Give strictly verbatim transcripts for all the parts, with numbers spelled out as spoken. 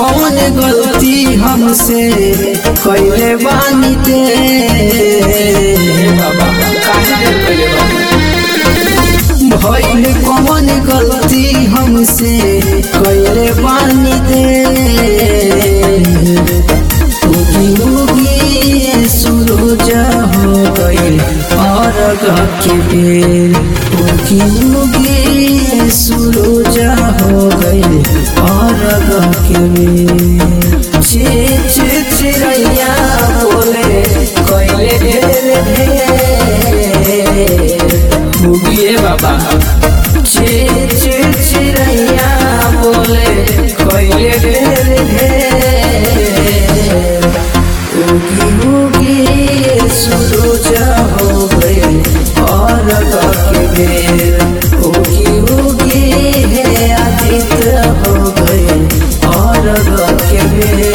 कौन गलती हमसे कइले बानी ते बाबा काहे देर कइले बानी भइल कौन गलती हमसे कइले बानी ते उगी उगी सूरज हो गइल अर्घ के बेर उगी उगी सूरज हो गइल अर्घ के बेर चे चे चिड़ैया बोले कइले ढेर ढेर उगिए बाबा चे चे चिड़ैया बोले कइले ढेर ढेर उगी उगी सूरज हो गइल अर्घ के बेर उगी उगी हे आदित्य हो गइल अर्घ के बेर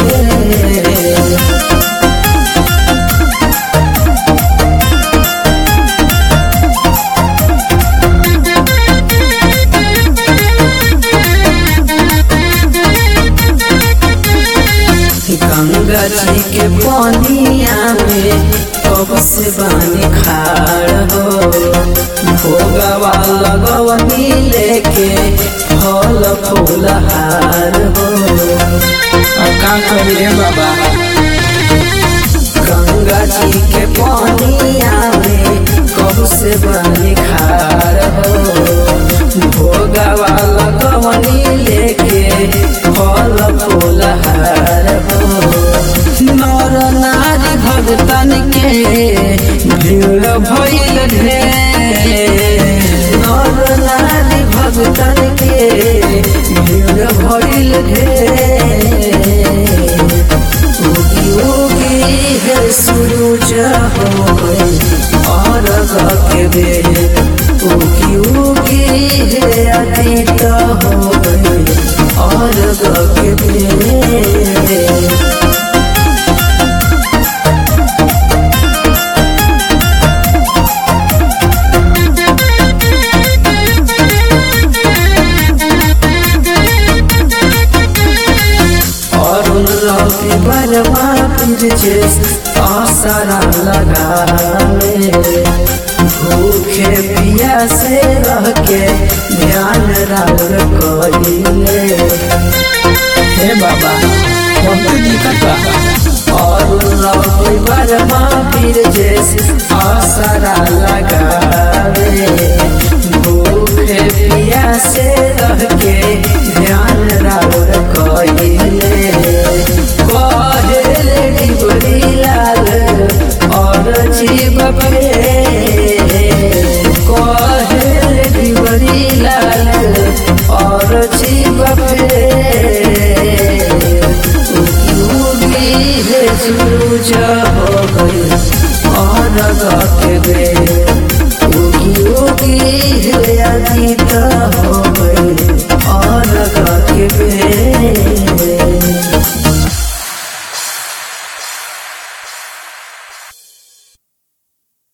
गंगा जी के पानिया में कब से बानी खाड़ हो भोगवा लगवनी लेके फल फूल हार हो का करिए बाबा गंगा जी के पानिया में कब से बानी खाड़ हो भोगवा लगवनी लेके फल फूल हार हो नर नारी भगतन के भीड़ भइल ढेर नर नारी भगतन के भीड़ भइल ढेर उगी उगी हे सूरज हो गइल अर्घ के बेर उगी उगी हे आदित्य हो गइल अर्घ के बेर बरवा फिर आसरा लगावे भूखे पिया से रह के ध्यान राउर कइले हे बाबा बहुत दिक्कत बा और लौकी बरवा फिर आसरा लगावे भूखे पिया से रह के